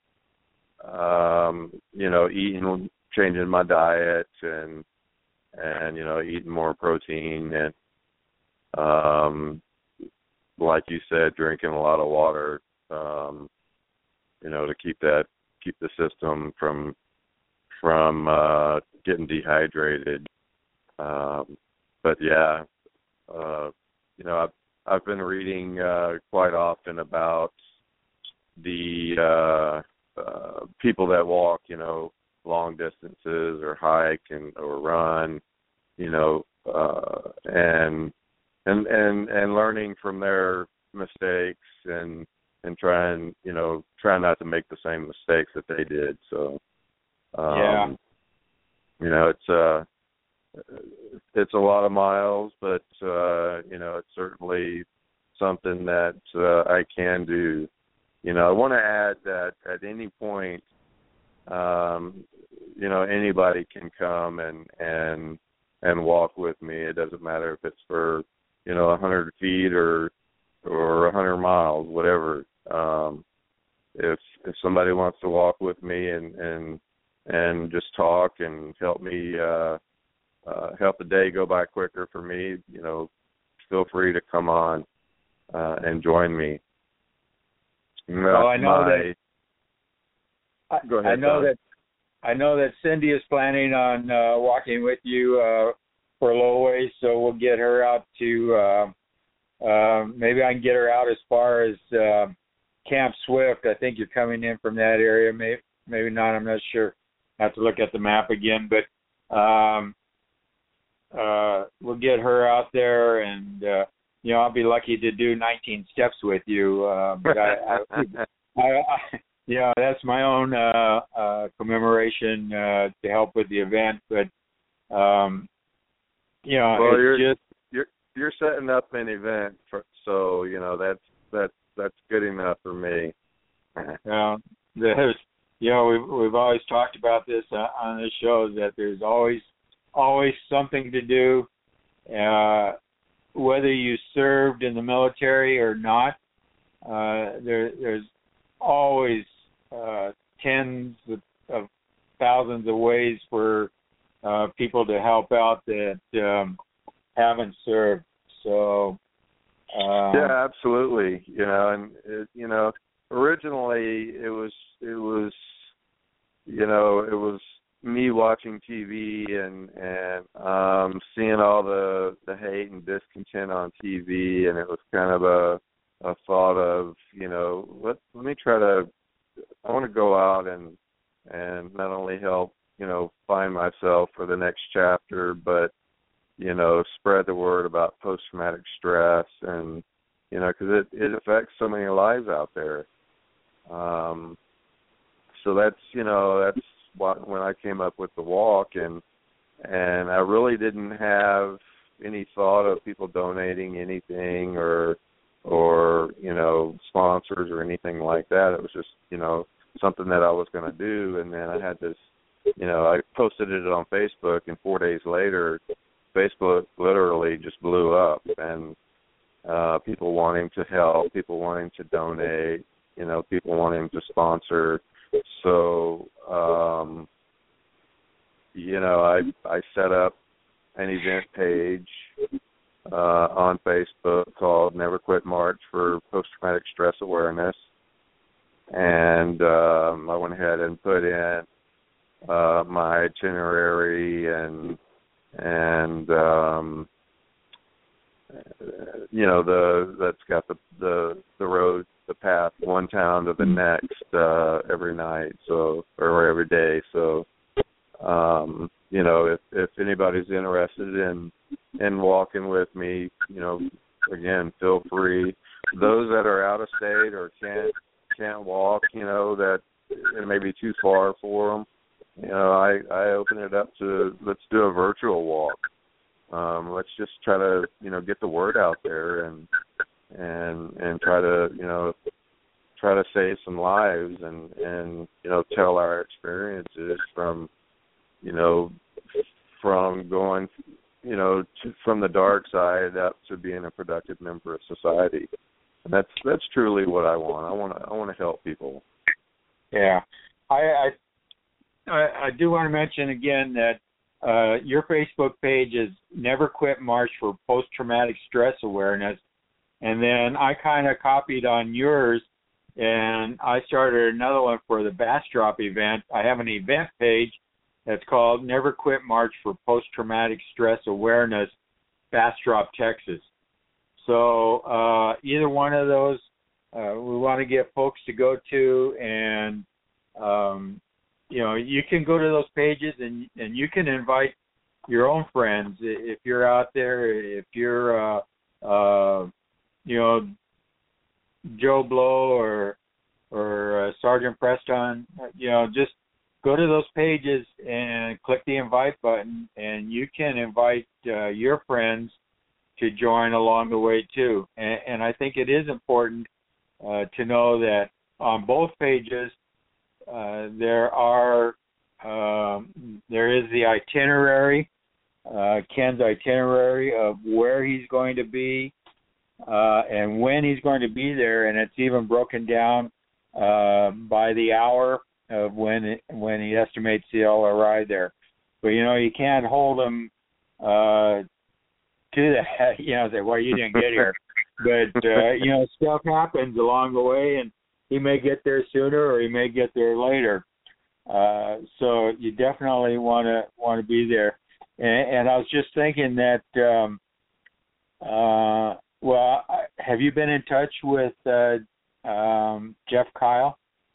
Um, you know, eating, changing my diet, and and you know, eating more protein, and um, like you said, drinking a lot of water. Um, you know, to keep that keep the system from from uh, getting dehydrated. Um, but yeah, uh, you know, I've I've been reading uh, quite often about the uh, Uh, people that walk, you know, long distances or hike and or run, you know, uh, and and and and learning from their mistakes and and trying, you know, trying not to make the same mistakes that they did. So, um, yeah, you know, it's uh, it's a lot of miles, but uh, you know, it's certainly something that uh, I can do. You know, I want to add that at any point, um, you know, anybody can come and, and and walk with me. It doesn't matter if it's for, you know, a hundred feet or or a hundred miles, whatever. Um, if if somebody wants to walk with me and and and just talk and help me uh, uh, help the day go by quicker for me, you know, feel free to come on uh, and join me. Well, I know my, that. I, go ahead, I know Tom. that. I know that Cindy is planning on uh, walking with you uh, for a little ways, so we'll get her out to. Uh, uh, maybe I can get her out as far as uh, Camp Swift. I think you're coming in from that area. Maybe, maybe not. I'm not sure. I have to look at the map again, but um, uh, we'll get her out there and. Uh, You know, I'll be lucky to do nineteen steps with you. Uh, but I, I, I, I, you know, that's my own uh, uh, commemoration uh, to help with the event. But, um, you know, well, it's you're, just you're you're setting up an event, for, so you know that's that's that's good enough for me. uh, there's, you know, we've we've always talked about this uh, on this show that there's always always something to do. Uh, Whether you served in the military or not, uh, there, there's always uh, tens of, of thousands of ways for uh, people to help out that um, haven't served. So uh, yeah, absolutely. You know, and it, you know, originally it was it was you know it was me watching T V and and um, seeing all the the hate and discontent on T V, and it was kind of a a thought of, you know, let let me try to, I want to go out and and not only help, you know, find myself for the next chapter, but, you know, spread the word about post-traumatic stress, and, you know, because it, it affects so many lives out there. Um, so that's, you know, that's what, when I came up with the walk, and and I really didn't have any thought of people donating anything or or, you know, sponsors or anything like that. It was just, you know, something that I was going to do. And then I had this, you know, I posted it on Facebook, and four days later, Facebook literally just blew up, and uh, people wanting to help, people wanting to donate, you know, people wanting to sponsor. So, um, you know, I I set up an event page Uh, on Facebook called Never Quit March for Post-Traumatic Stress Awareness, and um, I went ahead and put in uh, my itinerary and and um, you know the that's got the the the road, the path, one town to the next uh, every night, so or every day. So um, you know if if anybody's interested in and walking with me, you know, again, feel free. Those that are out of state or can't can't walk, you know, that it may be too far for them, you know, I, I open it up to, let's do a virtual walk. Um, let's just try to, you know, get the word out there and and and try to, you know, try to save some lives and, and you know, tell our experiences from, you know, from going, you know, to, from the dark side up to being a productive member of society. And that's that's truly what I want. I want to I want to help people. Yeah, I I, I do want to mention again that uh, your Facebook page is Never Quit March for Post-Traumatic Stress Awareness, and then I kind of copied on yours, and I started another one for the Bastrop event. I have an event page that's called Never Quit March for Post-Traumatic Stress Awareness, Bastrop, Texas. So uh, either one of those uh, we want to get folks to go to, and, um, you know, you can go to those pages and, and you can invite your own friends. If you're out there, if you're, uh, uh, you know, Joe Blow or, or uh, Sergeant Preston, you know, just go to those pages and click the invite button, and you can invite uh, your friends to join along the way too. And, and I think it is important uh, to know that on both pages uh, there are um, there is the itinerary, uh, Ken's itinerary of where he's going to be uh, and when he's going to be there, and it's even broken down uh, by the hour of when it, when he estimates he'll arrive there. But, you know, you can't hold him uh, to that, you know, say, well, you didn't get here. But, uh, you know, stuff happens along the way, and he may get there sooner or he may get there later. Uh, so you definitely want to want to be there. And, and I was just thinking that, um, uh, well, have you been in touch with uh, um, Jeff Kyle?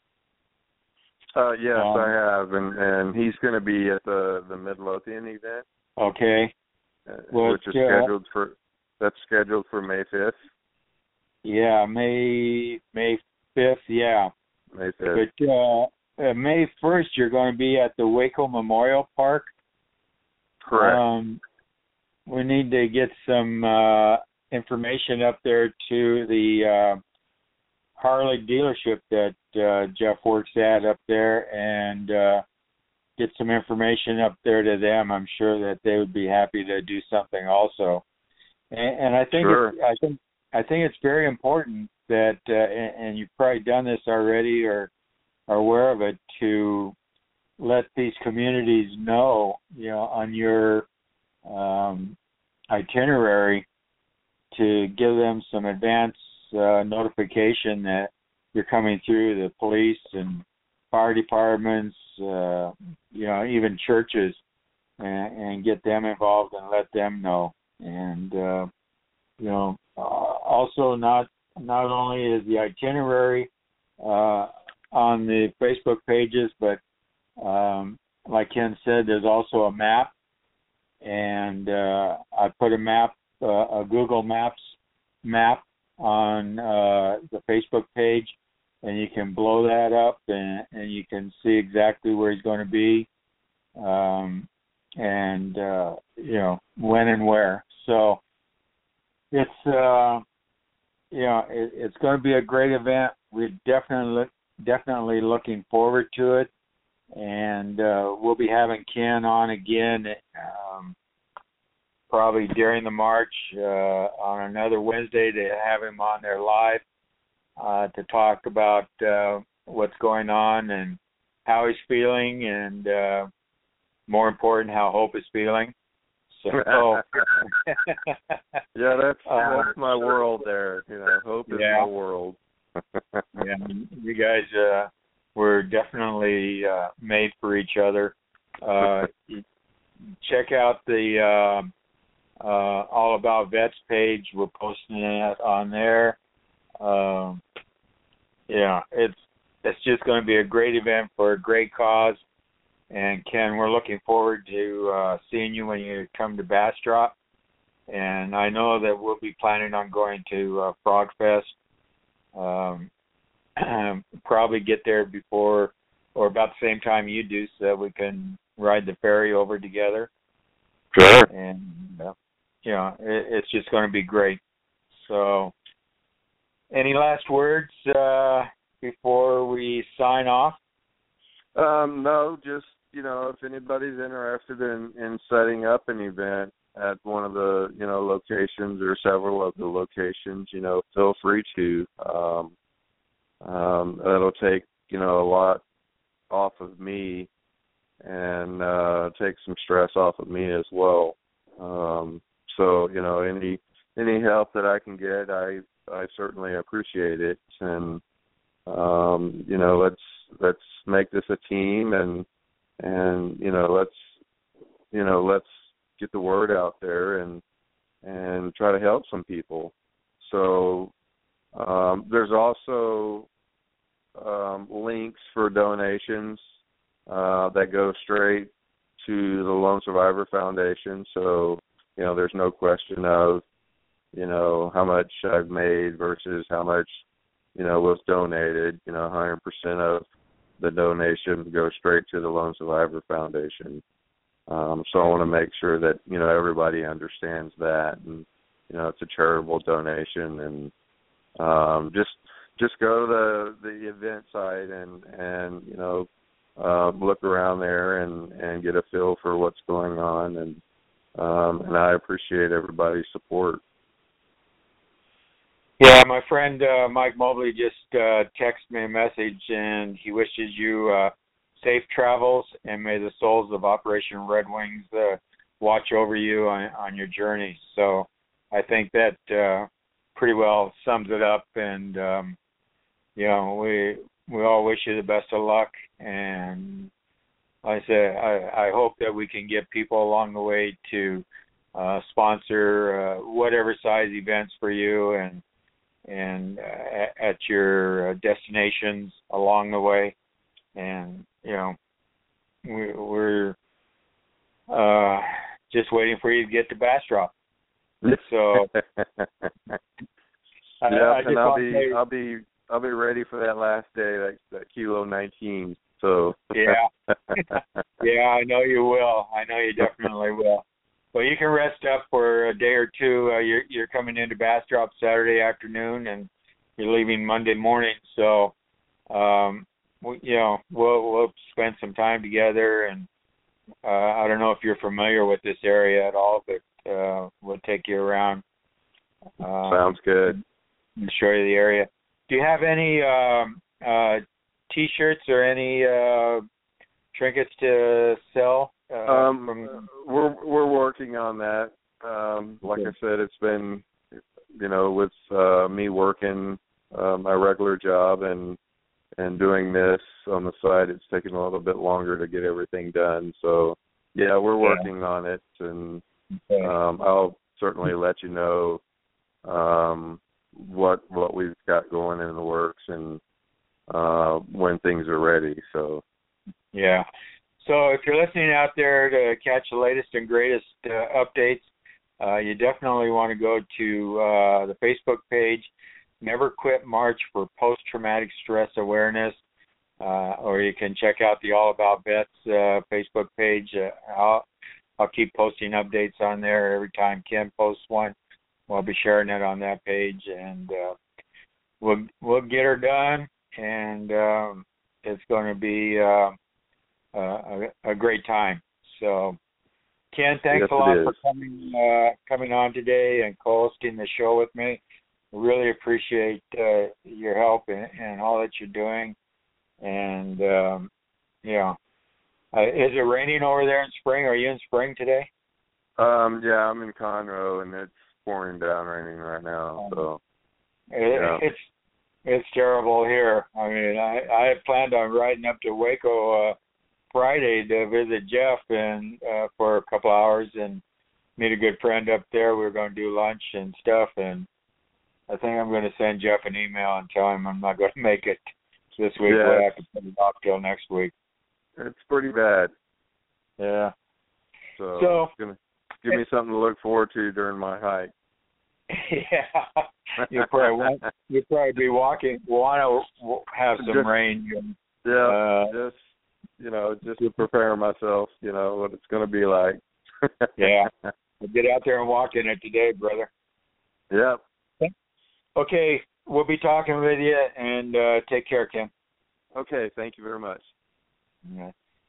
Uh, yes, um, I have, and, and he's going to be at the, the Midlothian event. Okay. Uh, well, which is uh, scheduled for that's scheduled for May fifth. Yeah, May May fifth. Yeah. May fifth. But uh, uh, May first, you're going to be at the Waco Memorial Park. Correct. Um, we need to get some uh, information up there to the uh, Harley dealership that uh, Jeff works at up there, and uh, get some information up there to them. I'm sure that they would be happy to do something also. And, and I think sure. it's, I think I think it's very important that, uh, and, and you've probably done this already, or are aware of it, to let these communities know, you know, on your um, itinerary, to give them some advance uh, notification that you're coming through, the police and fire departments, uh, you know, even churches, and, and get them involved and let them know. And, uh, you know, uh, also not not only is the itinerary uh, on the Facebook pages, but um, like Ken said, there's also a map. And uh, I put a map, uh, a Google Maps map on uh, the Facebook page, and you can blow that up, and, and you can see exactly where he's going to be, um, and uh, you know, when and where. So it's uh, you know, it, it's going to be a great event. We're definitely definitely looking forward to it, and uh, we'll be having Ken on again. Um, probably during the march uh, on another Wednesday, to have him on there live uh, to talk about uh, what's going on and how he's feeling, and uh, more important, how Hope is feeling. So, yeah, that's uh, that's my world there. You know, Hope is yeah. my world. Yeah, you guys uh, were definitely uh, made for each other. Uh, check out the uh, uh, All About Vets page. We're posting it on there. Um, yeah, it's it's just going to be a great event for a great cause. And Ken, we're looking forward to uh, seeing you when you come to Bastrop. And I know that we'll be planning on going to uh, Frog Fest. Um, probably get there before or about the same time you do, so that we can ride the ferry over together. Sure. And uh, you know, it, it's just going to be great. So, any last words uh, before we sign off? Um, no, just, you know, if anybody's interested in, in setting up an event at one of the, you know, locations or several of the locations, you know, feel free to. Um, um, that'll take, you know, a lot off of me, and uh, take some stress off of me as well. Um, so, you know, any any help that I can get, I I certainly appreciate it. And um, you know, let's let's make this a team, and and you know, let's you know, let's get the word out there and and try to help some people. So um, there's also um, links for donations uh, that go straight to the Lone Survivor Foundation. So, you know, there's no question of, you know, how much I've made versus how much, you know, was donated. You know, one hundred percent of the donation goes straight to the Lone Survivor Foundation. Um, so I want to make sure that, you know, everybody understands that. And, you know, it's a charitable donation. And um, just just go to the, the event site and, and you know, uh, look around there and, and get a feel for what's going on. And um, and I appreciate everybody's support. Yeah, my friend uh, Mike Mobley just uh, texted me a message, and he wishes you uh, safe travels, and may the souls of Operation Red Wings uh, watch over you on, on your journey. So I think that uh, pretty well sums it up, and um, you know, we we all wish you the best of luck, and like I said, I, I hope that we can get people along the way to uh, sponsor uh, whatever size events for you, and and uh, at your uh, destinations along the way. And, you know, we, we're uh, just waiting for you to get to Bastrop. So, yeah, I, I and I'll be, say, I'll be, I'll be ready for that last day, that, that kilo nineteen. So yeah, yeah, I know you will. I know you definitely will. Well, you can rest up for a day or two. Uh, you're you're coming into Bastrop Saturday afternoon, and you're leaving Monday morning. So, um, we, you know, we'll we'll spend some time together. And uh, I don't know if you're familiar with this area at all, but uh, we'll take you around. Um, Sounds good. And show you the area. Do you have any um, uh, T-shirts or any uh, trinkets to sell? Uh, um, from... we're we're working on that. Um, like I said, it's been, you know, with uh, me working uh, my regular job and and doing this on the side, it's taking a little bit longer to get everything done. So, yeah, we're working yeah. on it, and okay. um, I'll certainly let you know um, what what we've got going in the works and uh, when things are ready. So, yeah. So if you're listening out there to catch the latest and greatest uh, updates, uh, you definitely want to go to uh, the Facebook page, Never Quit March for Post-Traumatic Stress Awareness, uh, or you can check out the All About Vets uh, Facebook page. Uh, I'll, I'll keep posting updates on there every time Ken posts one. We'll be sharing it on that page, and uh, we'll we'll get her done, and um, it's going to be uh, uh, a, a great time. So, Ken, thanks yes, a lot is. for coming uh, coming on today and co-hosting the show with me. Really appreciate uh, your help and, and all that you're doing. And, um, yeah. Uh, is it raining over there in Spring? Are you in Spring today? Um, yeah, I'm in Conroe, and it's pouring down raining right now. So it, yeah. It's it's terrible here. I mean, I, I had planned on riding up to Waco uh, Friday to visit Jeff and uh, for a couple hours and meet a good friend up there. We were going to do lunch and stuff, and I think I'm going to send Jeff an email and tell him I'm not going to make it this week. Yeah. We'll have to put it off till next week. It's pretty bad. Yeah. So, so it's gonna give me something to look forward to during my hike. Yeah. You'll probably want, you'll probably be walking. Want to have some just, rain. Yeah. Uh, just you know, just to prepare myself. You know what it's going to be like. Yeah. We'll get out there and walk in it today, brother. Yep. Okay, we'll be talking with you, and uh, take care, Ken. Okay, thank you very much. Yeah.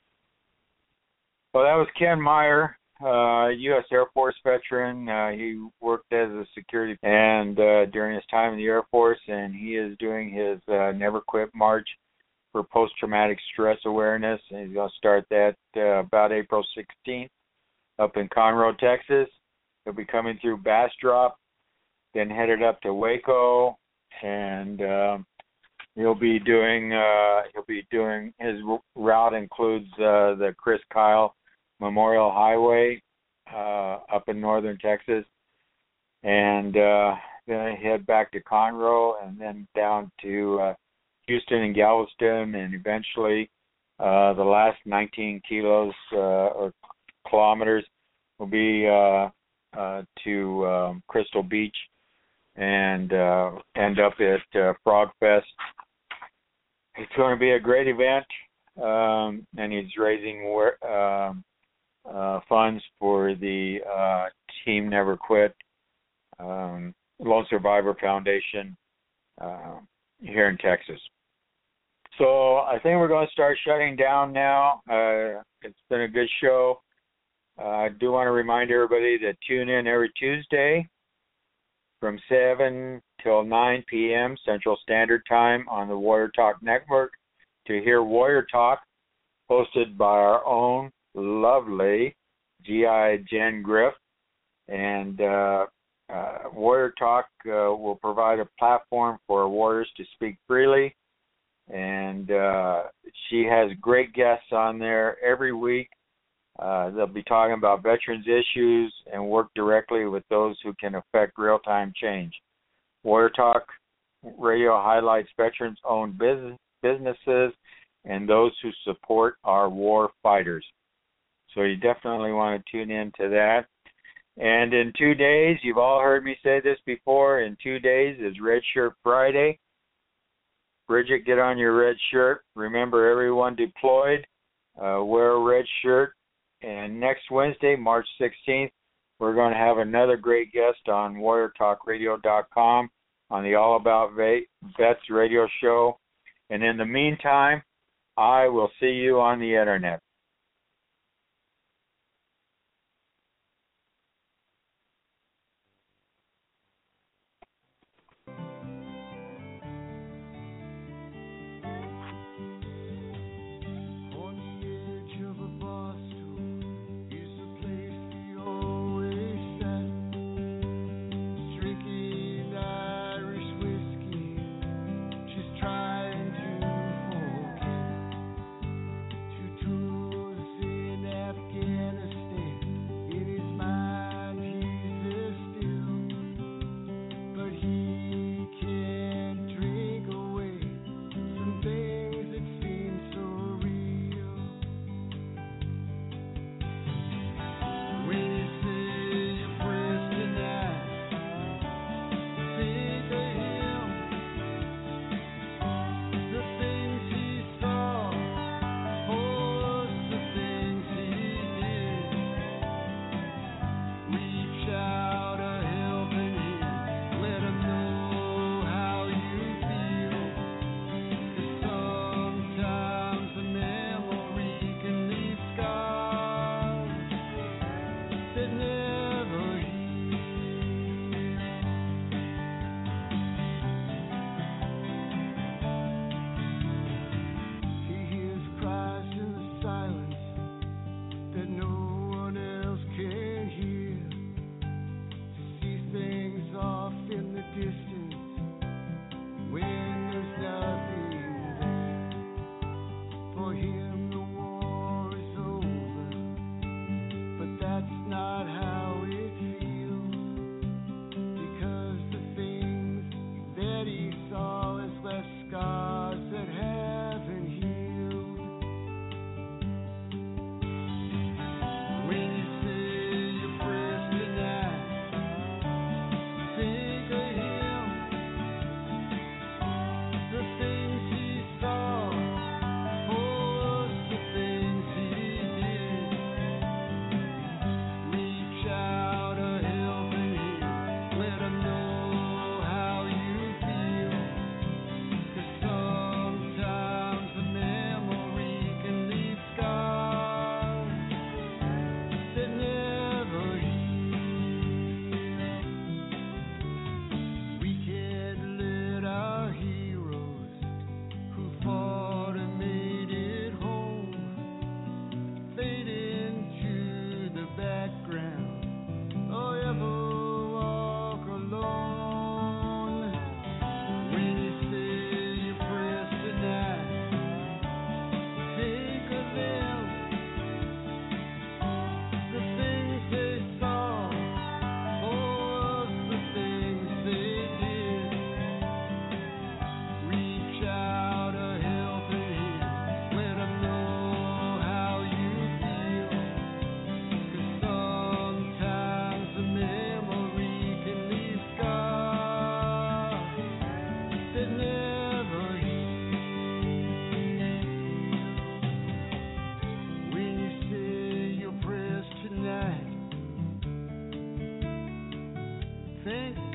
Well, that was Ken Meyer, uh, U S Air Force veteran. Uh, he worked as a security and uh, during his time in the Air Force, and he is doing his uh, Never Quit March for Post-Traumatic Stress Awareness, and he's going to start that uh, about April sixteenth up in Conroe, Texas. He'll be coming through Bastrop, then headed up to Waco, and um, he'll be doing uh, he'll be doing his route includes uh, the Chris Kyle Memorial Highway uh, up in northern Texas, and uh, then I head back to Conroe, and then down to uh, Houston and Galveston, and eventually uh, the last nineteen kilos uh, or kilometers will be uh, uh, to um, Crystal Beach, and uh, end up at uh, Frog Fest. It's going to be a great event, um, and he's raising uh, uh, funds for the uh, Team Never Quit um, Lone Survivor Foundation uh, here in Texas. So I think we're going to start shutting down now. Uh, it's been a good show. Uh, I do want to remind everybody to tune in every Tuesday from seven till nine p.m. Central Standard Time on the Warrior Talk Network to hear Warrior Talk, hosted by our own lovely G I Jen Griff. And uh, uh, Warrior Talk uh, will provide a platform for warriors to speak freely. And uh, she has great guests on there every week. Uh, they'll be talking about veterans issues and work directly with those who can affect real-time change. Warrior Talk Radio highlights veterans-owned business, businesses and those who support our war fighters. So you definitely want to tune in to that. And in two days, you've all heard me say this before, in two days is Red Shirt Friday. Bridget, get on your red shirt. Remember, everyone deployed, uh, wear a red shirt. And next Wednesday, March sixteenth, we're going to have another great guest on warrior talk radio dot com on the All About Vets radio show. And in the meantime, I will see you on the internet.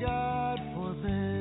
God forbid.